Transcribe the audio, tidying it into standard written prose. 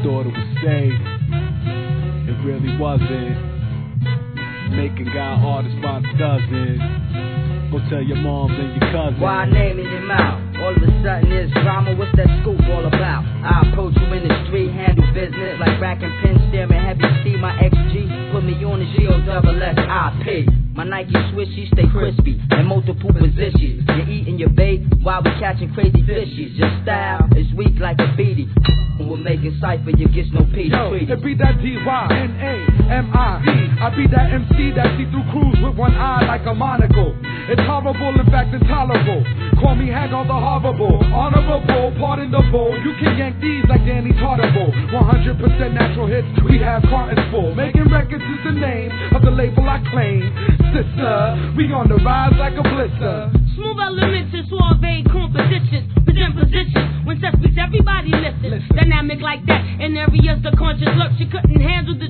thought it was safe. It really wasn't. Making God artists by the dozen. Go tell your moms and your cousins. Why name in your mouth? All of a sudden there's drama, what's that scoop all about? I approach you in the street, handle business like racking pins, staring heavy, see my XG, put me on the GOSSIP. My Nike swishies stay crispy in multiple positions. You're eating your bait while we catching crazy fishies. Your style is weak like a beady. When we're making cypher, you get no peace. Yo, it be that D-Y-N-A-M-I-E. I be that MC that see through crews with one eye like a monocle. It's horrible, in fact intolerable. Call me hag on the horrible. Honorable, pardon the bull. You can yank these like Danny Tartable. 100% natural hits, we have cartons full. Making records is the name of the label I claim. Sister, we on the rise like a blister. Smooth elements and suave compositions. Present positions. When sex speaks, everybody listens. Dynamic like that. In areas the conscious lurks, you couldn't handle the